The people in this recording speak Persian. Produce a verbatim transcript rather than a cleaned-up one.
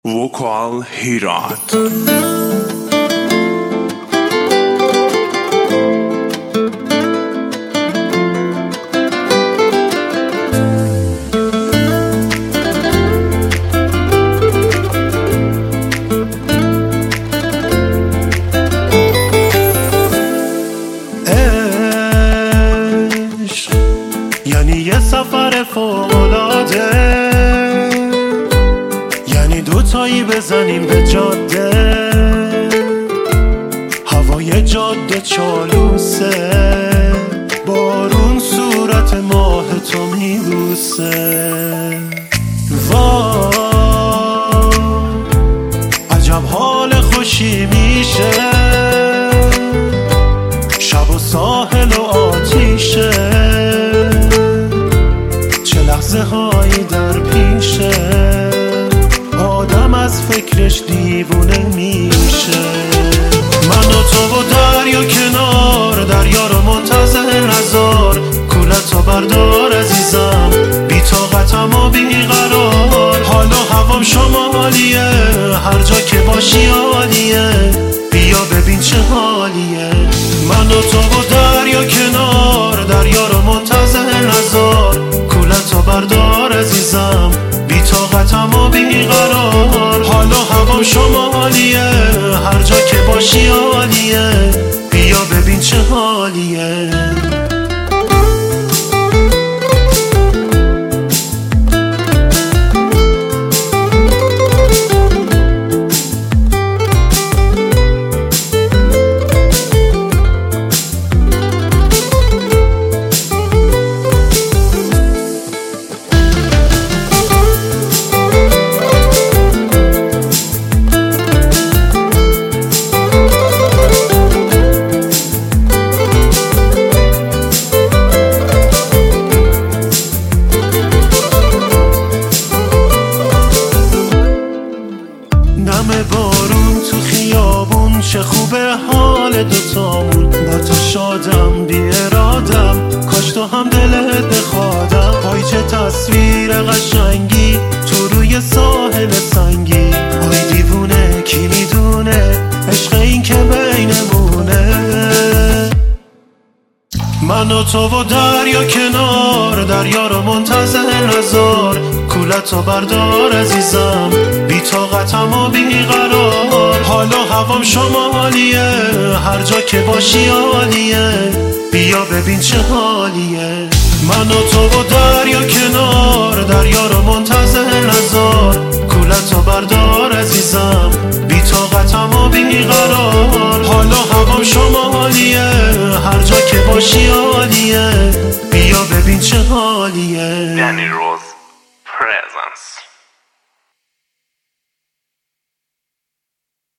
وکال هیرات. یعنی یه سفر فوق‌العاده، یعنی دوتایی بزنیم به جاده، هوای جاده چالوسه، بارون صورت ماه تو میبوسه. وای عجب حال خوشی میشه، شب و ساحل و آتیشه، لحظه هایی در پیشه، آدم از فکرش دیوونه میشه. من و تو و دریا کنار، دریا رو منتظر نذار، کولتو بردار عزیزم، بی طاقتم و بی قرار. حالا هوام شمالیه، هر جا که باشی عالیه، بیا ببین چه حالیه. من و تو و دریا کنار، دریا رو منتظر نذار، کولتو بردار عزیزم، بی طاقتم و بی قرار. حالا هوام شمالیه، هر جا که باشی عالیه، بیا ببین چه حالیه. نم بارون تو خیابون، چه خوبه حال دوتامون، با تو شادم بی ارادم، کاش تو هم دلت بخوادم. وای چه تصویر قشنگی تو روی ساحل سنگی، وای دیوونه کی میدونه عشق این که بینمونه. من و تو و دریا کنار، دریا رو منتظر نذار، کولتو بردار عزیزم، بی طاقتم و بی قرار. حالا هوام شمالیه، هر جا که باشی عالیه، بیا ببین چه حالیه. من و تو و دریا کنار، دریا رو منتظر نذار، کولتو بردار عزیزم، بی طاقتم و بی قرار. حالا هوام شمالیه، هر جا که باشی عالیه، بیا ببین چه حالیه. دنی روز پرزنس.